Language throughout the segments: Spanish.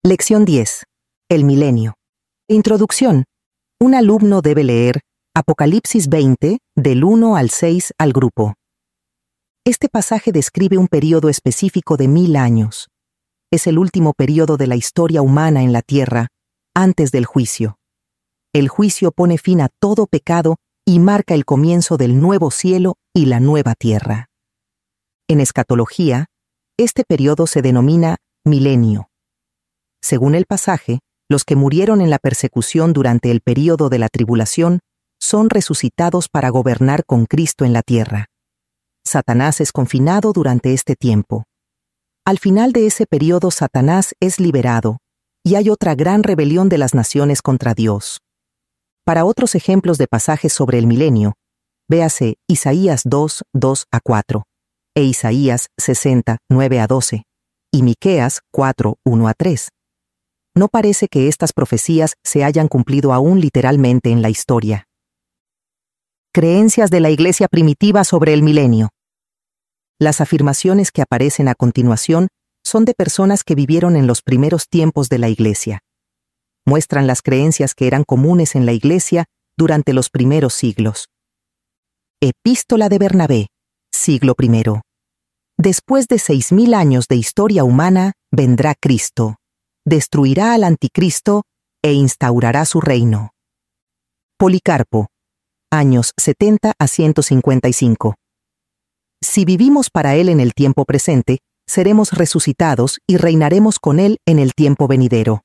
Lección 10. El milenio. Introducción. Un alumno debe leer Apocalipsis 20, del 1 al 6 al grupo. Este pasaje describe un período específico de 1000 años. Es el último período de la historia humana en la tierra, antes del juicio. El juicio pone fin a todo pecado y marca el comienzo del nuevo cielo y la nueva tierra. En escatología, este período se denomina milenio. Según el pasaje, los que murieron en la persecución durante el período de la tribulación son resucitados para gobernar con Cristo en la tierra. Satanás es confinado durante este tiempo. Al final de ese período, Satanás es liberado, y hay otra gran rebelión de las naciones contra Dios. Para otros ejemplos de pasajes sobre el milenio, véase Isaías 2, 2 a 4, e Isaías 60, 9 a 12, y Miqueas 4, 1 a 3. No parece que estas profecías se hayan cumplido aún literalmente en la historia. Creencias de la Iglesia primitiva sobre el milenio. Las afirmaciones que aparecen a continuación son de personas que vivieron en los primeros tiempos de la Iglesia. Muestran las creencias que eran comunes en la Iglesia durante los primeros siglos. Epístola de Bernabé, siglo I. Después de 6000 años de historia humana, vendrá Cristo. Destruirá al anticristo e instaurará su reino. Policarpo, años 70 a 155. Si vivimos para él en el tiempo presente, seremos resucitados y reinaremos con él en el tiempo venidero.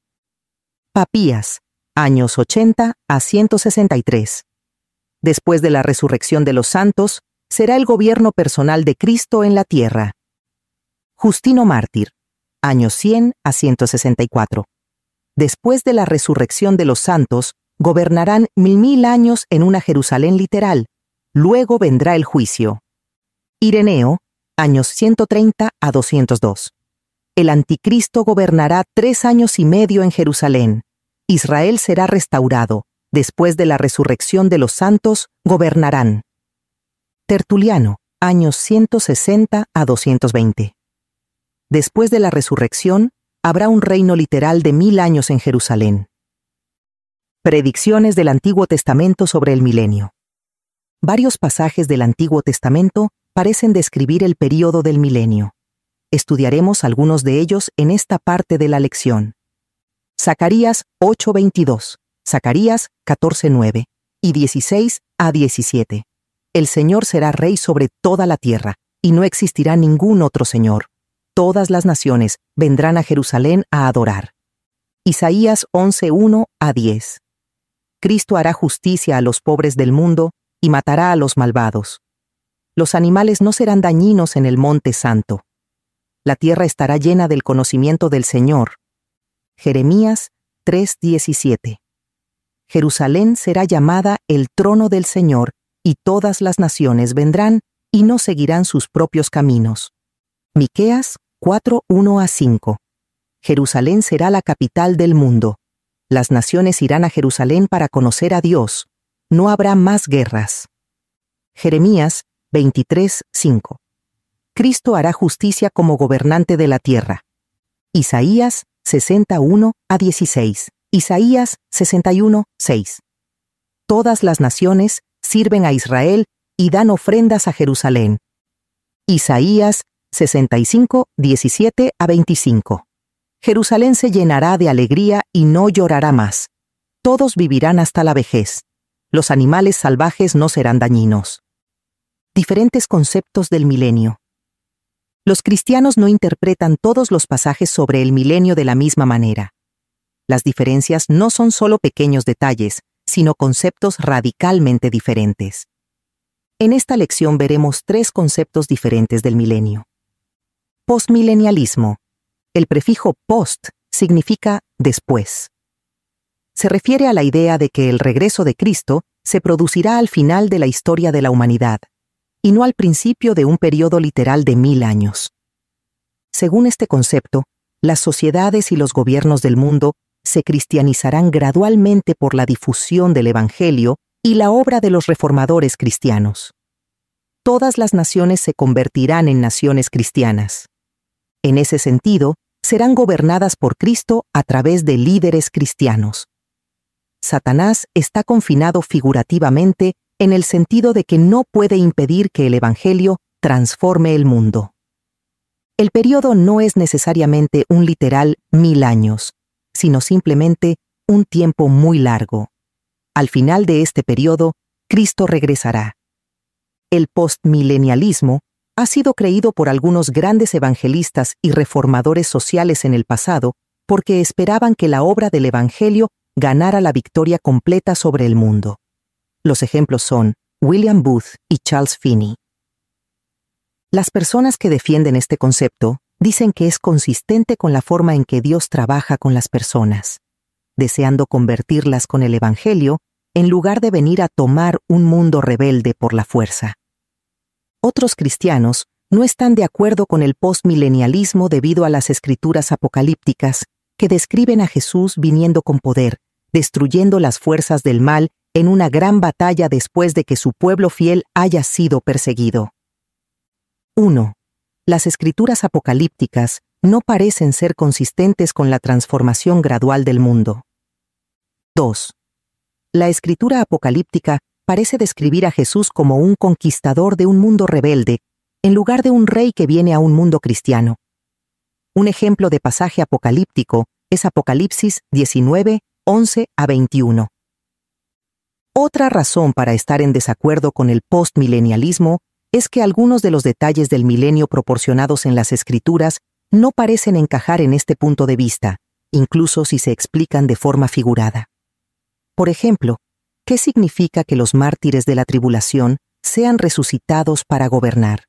Papías, años 80 a 163. Después de la resurrección de los santos, será el gobierno personal de Cristo en la tierra. Justino Mártir, años 100 a 164. Después de la resurrección de los santos, gobernarán 1000 años en una Jerusalén literal. Luego vendrá el juicio. Ireneo, años 130 a 202. El anticristo gobernará 3 años y medio en Jerusalén. Israel será restaurado. Después de la resurrección de los santos, gobernarán. Tertuliano, años 160 a 220. Después de la resurrección, habrá un reino literal de 1000 años en Jerusalén. Predicciones del Antiguo Testamento sobre el milenio. Varios pasajes del Antiguo Testamento parecen describir el período del milenio. Estudiaremos algunos de ellos en esta parte de la lección. Zacarías 8:22, Zacarías 14:9 y 16 a 17. El Señor será rey sobre toda la tierra, y no existirá ningún otro Señor. Todas las naciones vendrán a Jerusalén a adorar. Isaías 11:1 a 10. Cristo hará justicia a los pobres del mundo y matará a los malvados. Los animales no serán dañinos en el monte santo. La tierra estará llena del conocimiento del Señor. Jeremías 3:17. Jerusalén será llamada el trono del Señor, y todas las naciones vendrán y no seguirán sus propios caminos. Miqueas 4:1 a 5. Jerusalén será la capital del mundo. Las naciones irán a Jerusalén para conocer a Dios. No habrá más guerras. Jeremías 23:5. Cristo hará justicia como gobernante de la tierra. Isaías 61 a 16. Isaías 61:6. Todas las naciones sirven a Israel y dan ofrendas a Jerusalén. Isaías 65, 17 a 25. Jerusalén se llenará de alegría y no llorará más. Todos vivirán hasta la vejez. Los animales salvajes no serán dañinos. Diferentes conceptos del milenio. Los cristianos no interpretan todos los pasajes sobre el milenio de la misma manera. Las diferencias no son solo pequeños detalles, sino conceptos radicalmente diferentes. En esta lección veremos 3 conceptos diferentes del milenio. Postmilenialismo. El prefijo post significa después. Se refiere a la idea de que el regreso de Cristo se producirá al final de la historia de la humanidad, y no al principio de un periodo literal de 1000 años. Según este concepto, las sociedades y los gobiernos del mundo se cristianizarán gradualmente por la difusión del Evangelio y la obra de los reformadores cristianos. Todas las naciones se convertirán en naciones cristianas. En ese sentido, serán gobernadas por Cristo a través de líderes cristianos. Satanás está confinado figurativamente en el sentido de que no puede impedir que el Evangelio transforme el mundo. El período no es necesariamente un literal 1000 años, sino simplemente un tiempo muy largo. Al final de este período, Cristo regresará. El postmilenialismo ha sido creído por algunos grandes evangelistas y reformadores sociales en el pasado porque esperaban que la obra del Evangelio ganara la victoria completa sobre el mundo. Los ejemplos son William Booth y Charles Finney. Las personas que defienden este concepto dicen que es consistente con la forma en que Dios trabaja con las personas, deseando convertirlas con el Evangelio en lugar de venir a tomar un mundo rebelde por la fuerza. Otros cristianos no están de acuerdo con el postmilenialismo debido a las escrituras apocalípticas que describen a Jesús viniendo con poder, destruyendo las fuerzas del mal en una gran batalla después de que su pueblo fiel haya sido perseguido. 1. Las escrituras apocalípticas no parecen ser consistentes con la transformación gradual del mundo. 2. La escritura apocalíptica parece describir a Jesús como un conquistador de un mundo rebelde, en lugar de un rey que viene a un mundo cristiano. Un ejemplo de pasaje apocalíptico es Apocalipsis 19, 11 a 21. Otra razón para estar en desacuerdo con el postmilenialismo es que algunos de los detalles del milenio proporcionados en las Escrituras no parecen encajar en este punto de vista, incluso si se explican de forma figurada. Por ejemplo, ¿qué significa que los mártires de la tribulación sean resucitados para gobernar?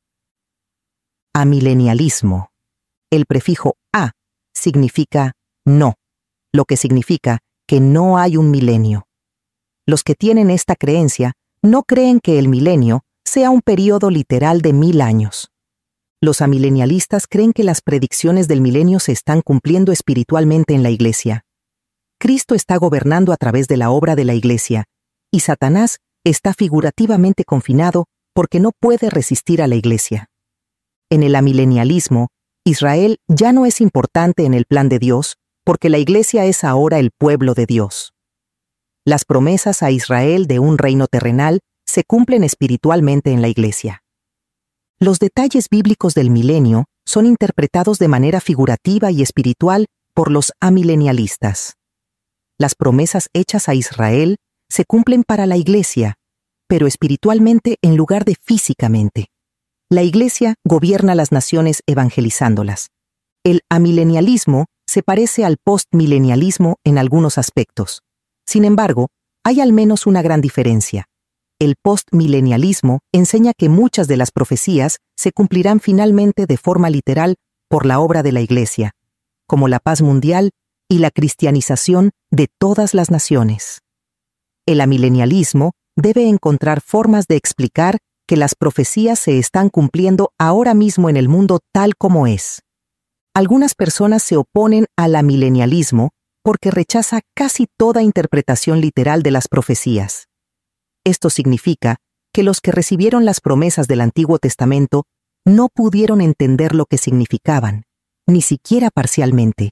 Amilenialismo. El prefijo a significa no, lo que significa que no hay un milenio. Los que tienen esta creencia no creen que el milenio sea un período literal de 1000 años. Los amilenialistas creen que las predicciones del milenio se están cumpliendo espiritualmente en la Iglesia. Cristo está gobernando a través de la obra de la Iglesia, y Satanás está figurativamente confinado porque no puede resistir a la Iglesia. En el amilenialismo, Israel ya no es importante en el plan de Dios porque la Iglesia es ahora el pueblo de Dios. Las promesas a Israel de un reino terrenal se cumplen espiritualmente en la Iglesia. Los detalles bíblicos del milenio son interpretados de manera figurativa y espiritual por los amilenialistas. Las promesas hechas a Israel se cumplen para la Iglesia, pero espiritualmente en lugar de físicamente. La Iglesia gobierna las naciones evangelizándolas. El amilenialismo se parece al postmilenialismo en algunos aspectos. Sin embargo, hay al menos una gran diferencia. El postmilenialismo enseña que muchas de las profecías se cumplirán finalmente de forma literal por la obra de la Iglesia, como la paz mundial y la cristianización de todas las naciones. El amilenialismo debe encontrar formas de explicar que las profecías se están cumpliendo ahora mismo en el mundo tal como es. Algunas personas se oponen al amilenialismo porque rechaza casi toda interpretación literal de las profecías. Esto significa que los que recibieron las promesas del Antiguo Testamento no pudieron entender lo que significaban, ni siquiera parcialmente.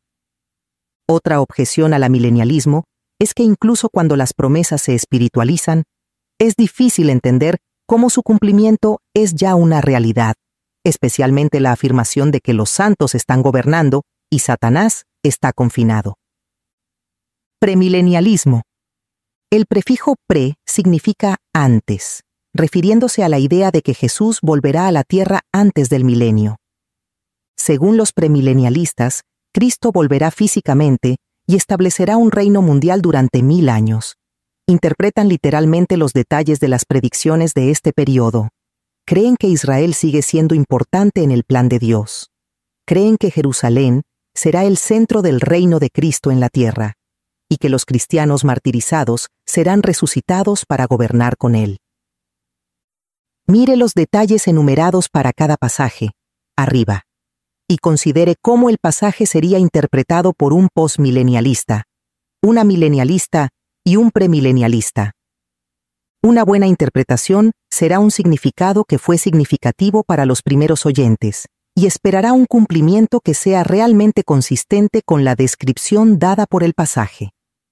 Otra objeción al amilenialismo es que incluso cuando las promesas se espiritualizan, es difícil entender cómo su cumplimiento es ya una realidad, especialmente la afirmación de que los santos están gobernando y Satanás está confinado. Premilenialismo. El prefijo pre significa antes, refiriéndose a la idea de que Jesús volverá a la tierra antes del milenio. Según los premilenialistas, Cristo volverá físicamente y establecerá un reino mundial durante 1000 años. Interpretan literalmente los detalles de las predicciones de este periodo. Creen que Israel sigue siendo importante en el plan de Dios. Creen que Jerusalén será el centro del reino de Cristo en la tierra, y que los cristianos martirizados serán resucitados para gobernar con él. Mire los detalles enumerados para cada pasaje, arriba, y considere cómo el pasaje sería interpretado por un postmilenialista, un amilenialista y un premilenialista. Una buena interpretación será un significado que fue significativo para los primeros oyentes, y esperará un cumplimiento que sea realmente consistente con la descripción dada por el pasaje.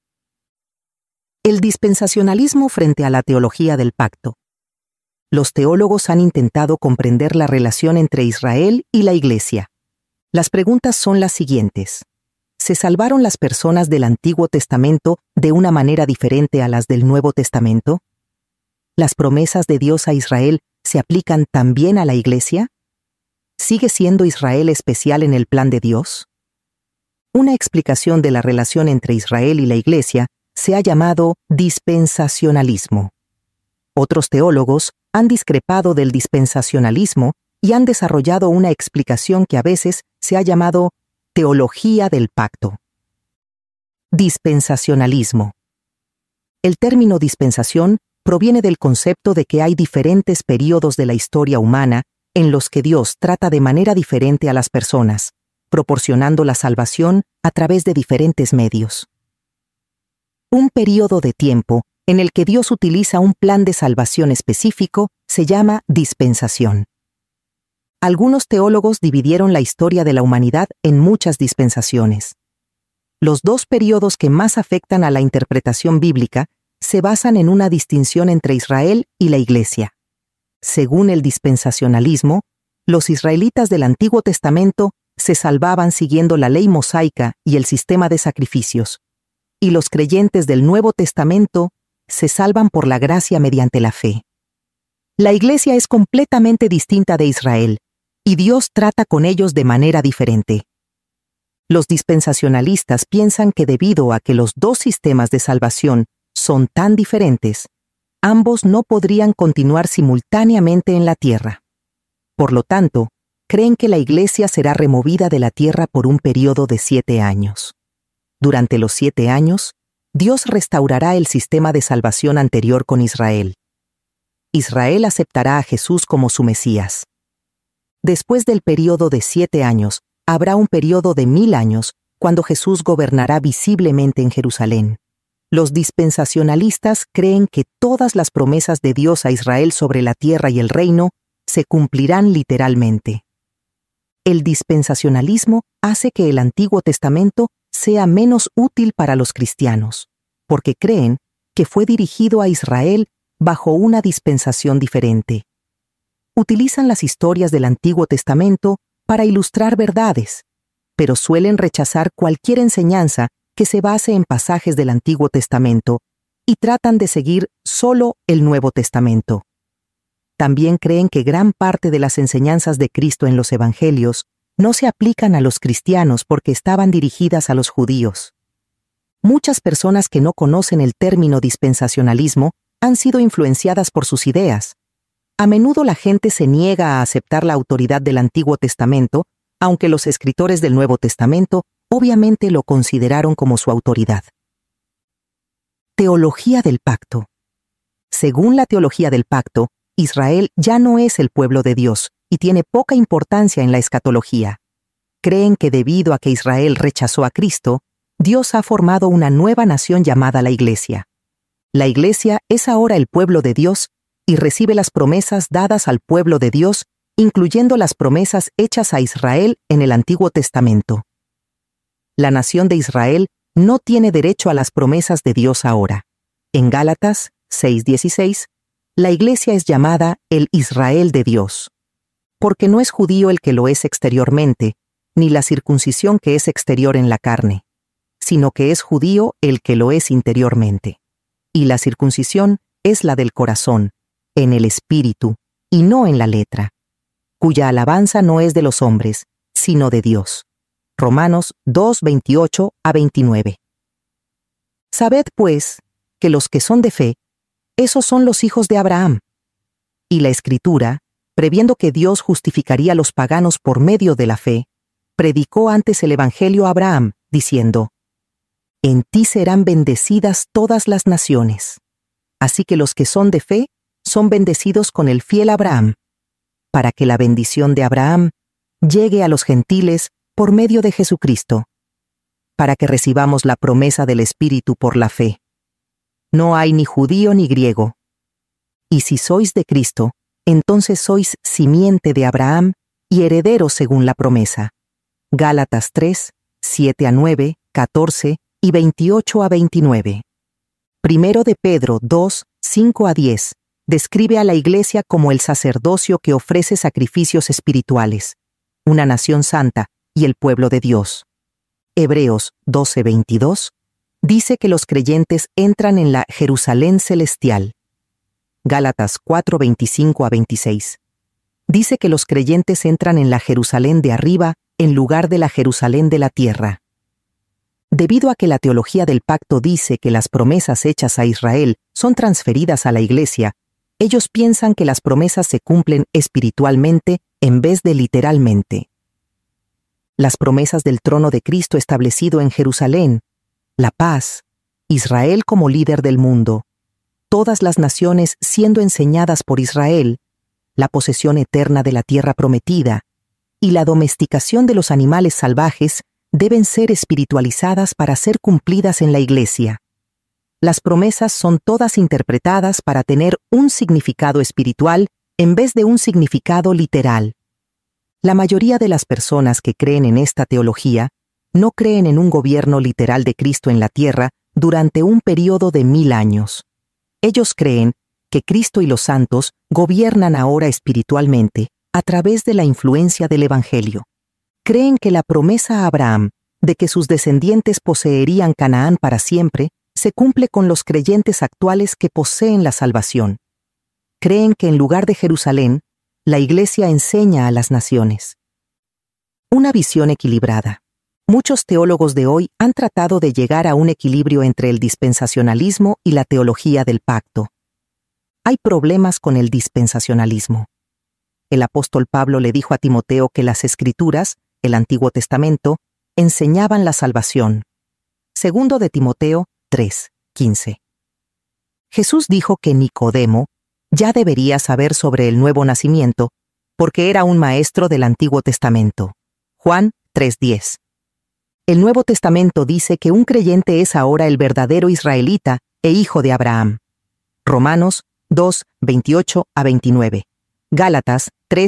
El dispensacionalismo frente a la teología del pacto. Los teólogos han intentado comprender la relación entre Israel y la Iglesia. Las preguntas son las siguientes. ¿Se salvaron las personas del Antiguo Testamento de una manera diferente a las del Nuevo Testamento? ¿Las promesas de Dios a Israel se aplican también a la Iglesia? ¿Sigue siendo Israel especial en el plan de Dios? Una explicación de la relación entre Israel y la Iglesia se ha llamado dispensacionalismo. Otros teólogos han discrepado del dispensacionalismo y han desarrollado una explicación que a veces se ha llamado teología del pacto. Dispensacionalismo. El término dispensación proviene del concepto de que hay diferentes períodos de la historia humana en los que Dios trata de manera diferente a las personas, proporcionando la salvación a través de diferentes medios. Un período de tiempo en el que Dios utiliza un plan de salvación específico se llama dispensación. Algunos teólogos dividieron la historia de la humanidad en muchas dispensaciones. Los dos períodos que más afectan a la interpretación bíblica se basan en una distinción entre Israel y la Iglesia. Según el dispensacionalismo, los israelitas del Antiguo Testamento se salvaban siguiendo la ley mosaica y el sistema de sacrificios, y los creyentes del Nuevo Testamento se salvan por la gracia mediante la fe. La Iglesia es completamente distinta de Israel, y Dios trata con ellos de manera diferente. Los dispensacionalistas piensan que debido a que los dos sistemas de salvación son tan diferentes, ambos no podrían continuar simultáneamente en la tierra. Por lo tanto, creen que la Iglesia será removida de la tierra por un periodo de 7 años. Durante los 7 años, Dios restaurará el sistema de salvación anterior con Israel. Israel aceptará a Jesús como su Mesías. Después del periodo de 7 años, habrá un periodo de 1000 años, cuando Jesús gobernará visiblemente en Jerusalén. Los dispensacionalistas creen que todas las promesas de Dios a Israel sobre la tierra y el reino se cumplirán literalmente. El dispensacionalismo hace que el Antiguo Testamento sea menos útil para los cristianos, porque creen que fue dirigido a Israel bajo una dispensación diferente. Utilizan las historias del Antiguo Testamento para ilustrar verdades, pero suelen rechazar cualquier enseñanza que se base en pasajes del Antiguo Testamento y tratan de seguir solo el Nuevo Testamento. También creen que gran parte de las enseñanzas de Cristo en los Evangelios no se aplican a los cristianos porque estaban dirigidas a los judíos. Muchas personas que no conocen el término dispensacionalismo han sido influenciadas por sus ideas. A menudo la gente se niega a aceptar la autoridad del Antiguo Testamento, aunque los escritores del Nuevo Testamento obviamente lo consideraron como su autoridad. Teología del pacto. Según la teología del pacto, Israel ya no es el pueblo de Dios y tiene poca importancia en la escatología. Creen que debido a que Israel rechazó a Cristo, Dios ha formado una nueva nación llamada la Iglesia. La Iglesia es ahora el pueblo de Dios y recibe las promesas dadas al pueblo de Dios, incluyendo las promesas hechas a Israel en el Antiguo Testamento. La nación de Israel no tiene derecho a las promesas de Dios ahora. En Gálatas 6:16, la Iglesia es llamada el Israel de Dios, porque no es judío el que lo es exteriormente, ni la circuncisión que es exterior en la carne, sino que es judío el que lo es interiormente. Y la circuncisión es la del corazón, en el espíritu, y no en la letra, cuya alabanza no es de los hombres, sino de Dios. Romanos 2:28-29. Sabed, pues, que los que son de fe, esos son los hijos de Abraham. Y la Escritura, previendo que Dios justificaría a los paganos por medio de la fe, predicó antes el Evangelio a Abraham, diciendo: En ti serán bendecidas todas las naciones. Así que los que son de fe son bendecidos con el fiel Abraham, para que la bendición de Abraham llegue a los gentiles por medio de Jesucristo, para que recibamos la promesa del Espíritu por la fe. No hay ni judío ni griego. Y si sois de Cristo, entonces sois simiente de Abraham y herederos según la promesa. Gálatas 3, 7-9, 14 y 28-29. Primero de Pedro 2, 5-10, describe a la Iglesia como el sacerdocio que ofrece sacrificios espirituales, una nación santa y el pueblo de Dios. Hebreos 12:22 dice que los creyentes entran en la Jerusalén celestial. Gálatas 4:25-26 dice que los creyentes entran en la Jerusalén de arriba en lugar de la Jerusalén de la tierra. Debido a que la teología del pacto dice que las promesas hechas a Israel son transferidas a la Iglesia, ellos piensan que las promesas se cumplen espiritualmente en vez de literalmente. Las promesas del trono de Cristo establecido en Jerusalén, la paz, Israel como líder del mundo, todas las naciones siendo enseñadas por Israel, la posesión eterna de la tierra prometida y la domesticación de los animales salvajes deben ser espiritualizadas para ser cumplidas en la Iglesia. Las promesas son todas interpretadas para tener un significado espiritual en vez de un significado literal. La mayoría de las personas que creen en esta teología no creen en un gobierno literal de Cristo en la tierra durante un período de 1000 años. Ellos creen que Cristo y los santos gobiernan ahora espiritualmente a través de la influencia del Evangelio. Creen que la promesa a Abraham de que sus descendientes poseerían Canaán para siempre se cumple con los creyentes actuales que poseen la salvación. Creen que en lugar de Jerusalén, la Iglesia enseña a las naciones. Una visión equilibrada. Muchos teólogos de hoy han tratado de llegar a un equilibrio entre el dispensacionalismo y la teología del pacto. Hay problemas con el dispensacionalismo. El apóstol Pablo le dijo a Timoteo que las Escrituras, el Antiguo Testamento, enseñaban la salvación. Segundo de Timoteo 3:15. Jesús dijo que Nicodemo ya debería saber sobre el nuevo nacimiento, porque era un maestro del Antiguo Testamento. Juan 3:10. El Nuevo Testamento dice que un creyente es ahora el verdadero israelita e hijo de Abraham. Romanos 2:28-29. Gálatas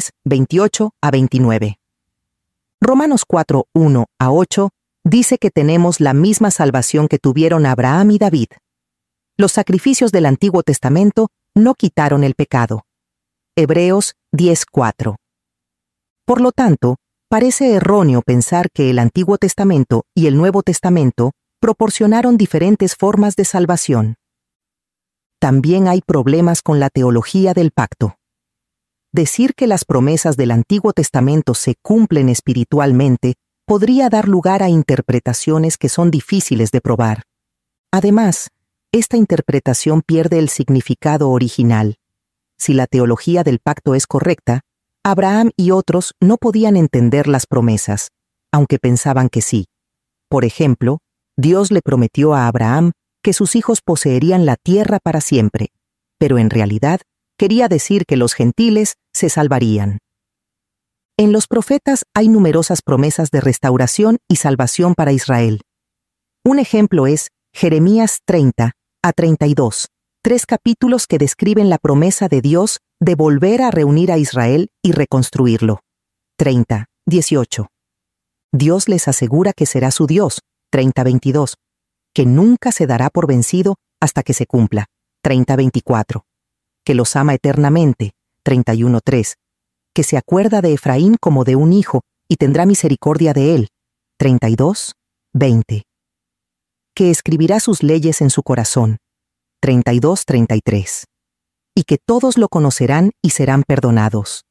3:28-29. Romanos 4:1-8 dice que tenemos la misma salvación que tuvieron Abraham y David. Los sacrificios del Antiguo Testamento no quitaron el pecado. Hebreos 10:4. Por lo tanto, parece erróneo pensar que el Antiguo Testamento y el Nuevo Testamento proporcionaron diferentes formas de salvación. También hay problemas con la teología del pacto. Decir que las promesas del Antiguo Testamento se cumplen espiritualmente podría dar lugar a interpretaciones que son difíciles de probar. Además, esta interpretación pierde el significado original. Si la teología del pacto es correcta, Abraham y otros no podían entender las promesas, aunque pensaban que sí. Por ejemplo, Dios le prometió a Abraham que sus hijos poseerían la tierra para siempre, pero en realidad quería decir que los gentiles se salvarían. En los profetas hay numerosas promesas de restauración y salvación para Israel. Un ejemplo es Jeremías 30-32, 3 capítulos que describen la promesa de Dios de volver a reunir a Israel y reconstruirlo. 30:18. Dios les asegura que será su Dios. 30:22. Que nunca se dará por vencido hasta que se cumpla. 30:24. Que los ama eternamente. 31:3. Que se acuerda de Efraín como de un hijo y tendrá misericordia de él. 32:20. Que escribirá sus leyes en su corazón. 32:33. Y que todos lo conocerán y serán perdonados.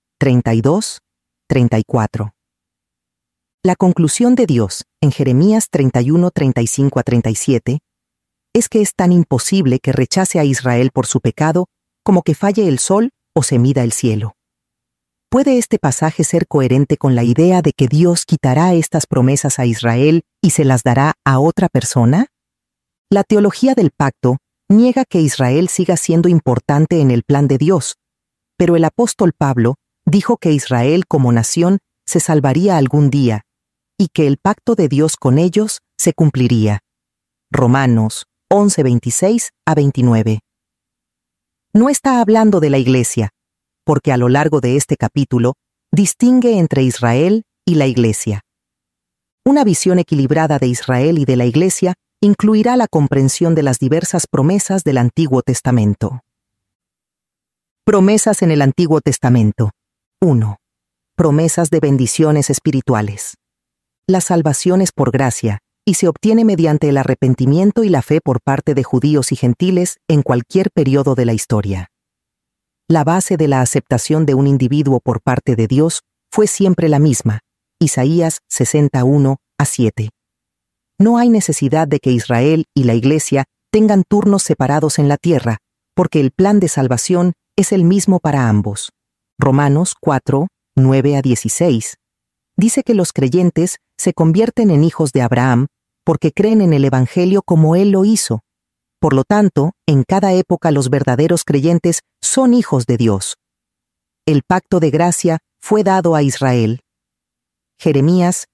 32:34. La conclusión de Dios en Jeremías 31:35-37 es que es tan imposible que rechace a Israel por su pecado como que falle el sol o se mida el cielo. ¿Puede este pasaje ser coherente con la idea de que Dios quitará estas promesas a Israel y se las dará a otra persona? La teología del pacto niega que Israel siga siendo importante en el plan de Dios, pero el apóstol Pablo dijo que Israel como nación se salvaría algún día y que el pacto de Dios con ellos se cumpliría. Romanos 11:26-29. No está hablando de la Iglesia, porque a lo largo de este capítulo, Distingue entre Israel y la Iglesia. Una visión equilibrada de Israel y de la Iglesia incluirá la comprensión de las diversas promesas del Antiguo Testamento. Promesas en el Antiguo Testamento. 1. Promesas de bendiciones espirituales. La salvación es por gracia y se obtiene mediante el arrepentimiento y la fe por parte de judíos y gentiles en cualquier periodo de la historia. La base de la aceptación de un individuo por parte de Dios fue siempre la misma, Isaías 61:7. No hay necesidad de que Israel y la Iglesia tengan turnos separados en la tierra, porque el plan de salvación es el mismo para ambos. Romanos 4:9-16. Dice que los creyentes se convierten en hijos de Abraham porque creen en el Evangelio como él lo hizo. Por lo tanto, en cada época los verdaderos creyentes son hijos de Dios. El pacto de gracia fue dado a Israel. Jeremías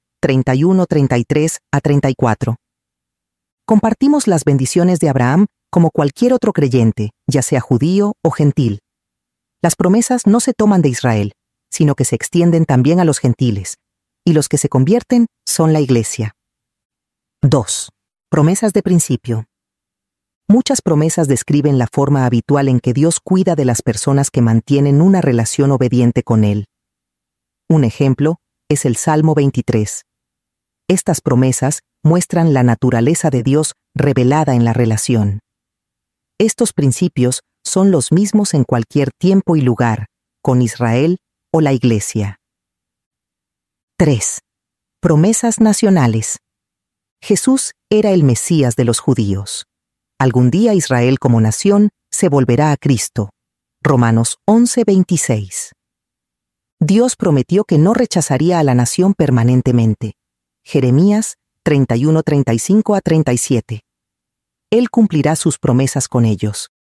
31:33-34. Compartimos las bendiciones de Abraham como cualquier otro creyente, ya sea judío o gentil. Las promesas no se toman de Israel, sino que se extienden también a los gentiles, y los que se convierten son la Iglesia. 2. Promesas de principio. Muchas promesas describen la forma habitual en que Dios cuida de las personas que mantienen una relación obediente con Él. Un ejemplo es el Salmo 23. Estas promesas muestran la naturaleza de Dios revelada en la relación. Estos principios son los mismos en cualquier tiempo y lugar, con Israel o la Iglesia. 3. Promesas nacionales. Jesús era el Mesías de los judíos. Algún día Israel como nación se volverá a Cristo. Romanos 11:26. Dios prometió que no rechazaría a la nación permanentemente. Jeremías 31:35-37. Él cumplirá sus promesas con ellos.